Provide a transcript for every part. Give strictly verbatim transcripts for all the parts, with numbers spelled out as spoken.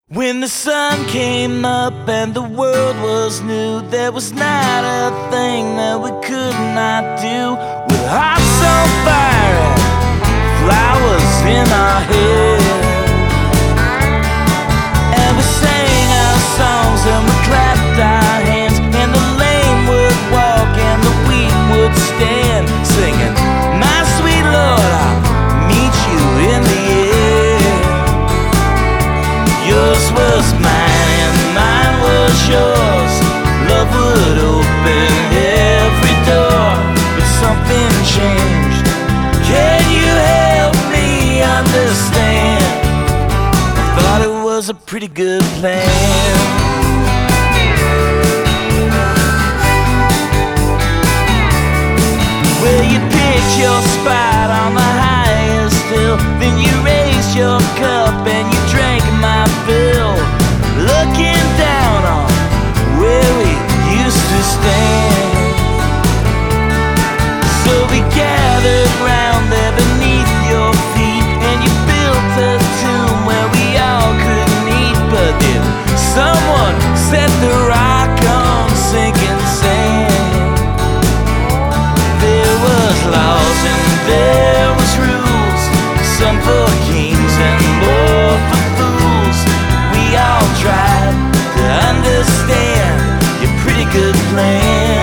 When the sun came up and the world was new, there was not a thing that we could not do. With hearts on fire and flowers in our hair, and we sang our songs and we clapped our hands, and the lame would walk and the weak would stand, singing, "My sweet Lord, I'll meet you in the air." Yours was mine and mine was yours. Love would open every door, but something changed. Can you help me understand? I thought it was a pretty good plan. Well, you picked your spot on the highest hill, then you raised your cup and you drank my fill, looking down on where we used to stand. So we gathered round there beneath your feet, and you built a tomb where we all could meet. But then someone set the rock on sinking sand. There was laws and there was rules, some for kings and more for fools. We all tried to understand your pretty good plan.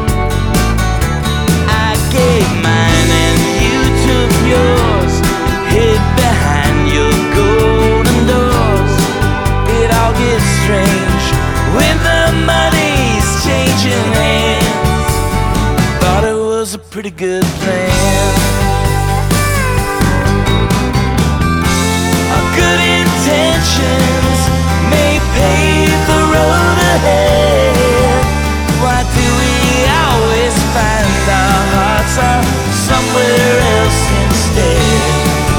I gave mine and you took yours, hid behind your golden doors. It all gets strange when the money's changing hands. Thought it was a pretty good plan. Our good intentions may pave the road ahead. Why do we always find our hearts are somewhere else instead?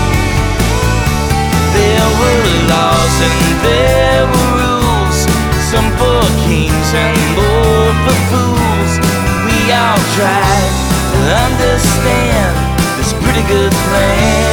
There were laws and there were rules, some for kings and more for fools. We all tried to understand this pretty good plan.